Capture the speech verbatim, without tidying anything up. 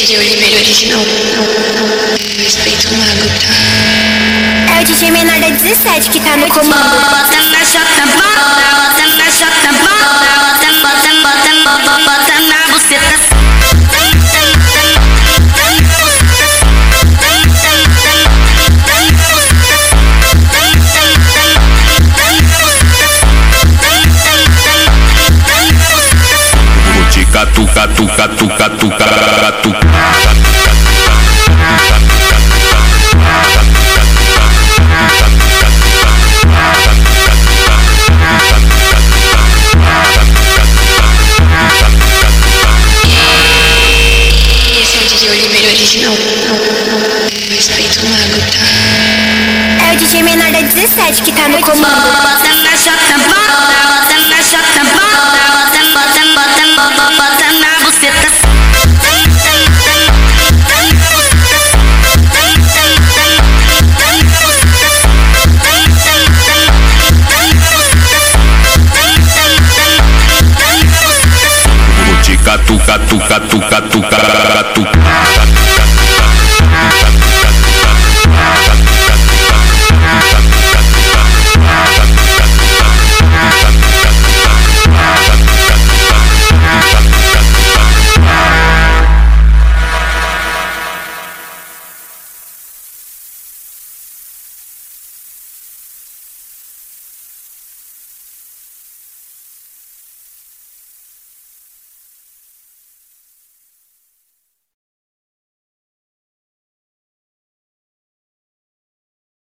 de Oliveira original. Respeito o mago, tá? É o D J menor da dezessete que tá no comando. Bota na chota, bota, bota na chota, bota, bota, bota, bota, bota na buceta. Catu, catu, catu, catu, catu. Esse é o D J Oliveira original. Respeito o mago, tá? É o D J menor da dezessete que tá no comando. Bota na chota, bota, bota na chota, bota, bota, bota, bota, bota na buceta. Catu, catu, catu, catu, catu.